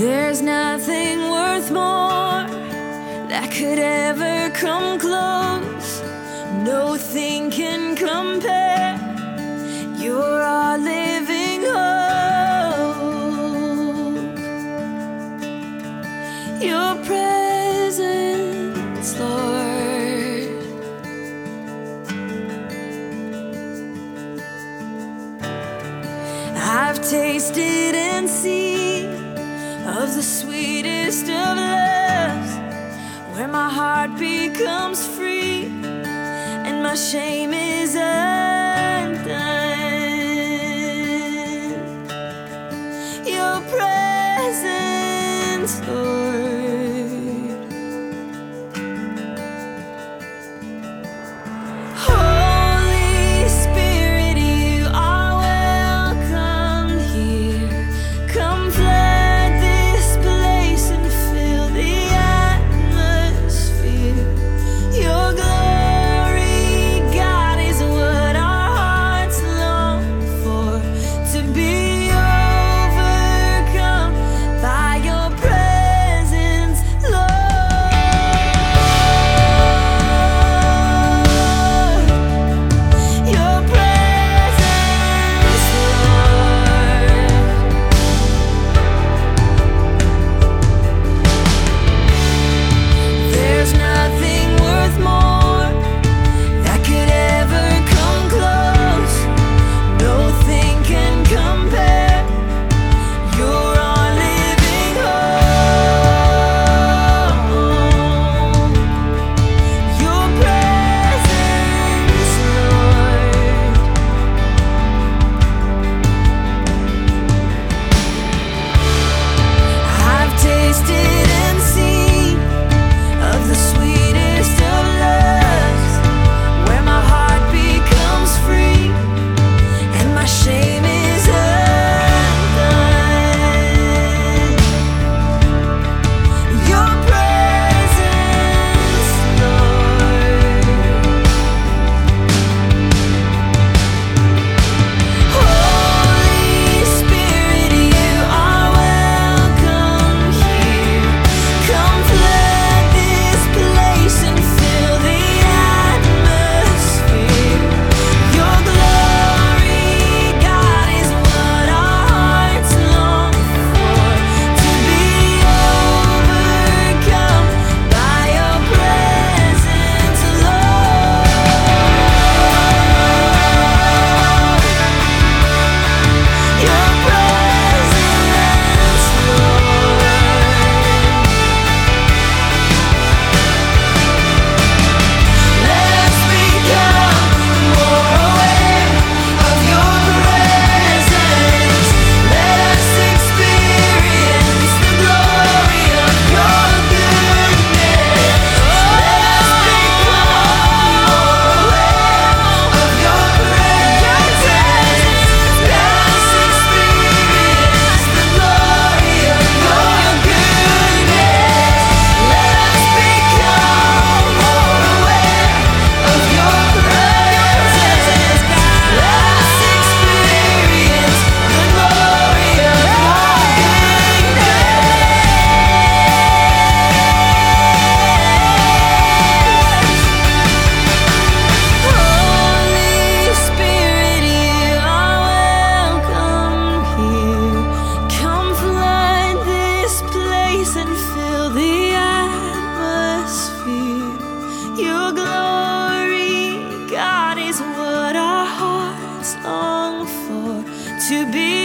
There's nothing worth more that could ever come close. Nothing can compare. You're our living hope. Your presence, Lord. I've tasted and seen of the sweetest of loves, where my heart becomes free and my shame is undone. Your presence, Lord. Holy Spirit, you are welcome here. Come flood this place and fill the atmosphere. Your glory, God, is what our hearts long for. To be overcome by your presence, Lord. Your presence, Lord. There's nothing worth more that could ever come close. Nothing can compare. You're our living hope. Your presence, Lord. I've tasted and seen of the sweetest of loves, where my heart becomes free and my shame is undone. Your presence, Lord. Holy Spirit, you are welcome here. Come flood this place and fill the atmosphere. Your glory, God, is what our hearts long for. To be overcome by your presence, Lord. Your presence, Lord. Let us become more aware of your presence. Let us experience the glory of your goodness. Let us become more aware of your presence. Let us experience the glory of your goodness. Let us become more aware of your presence. Let us experience the glory of your goodness. Holy Spirit, you are welcome here. Come flood this place and fill the atmosphere. Your glory, God, is what our hearts long for. To be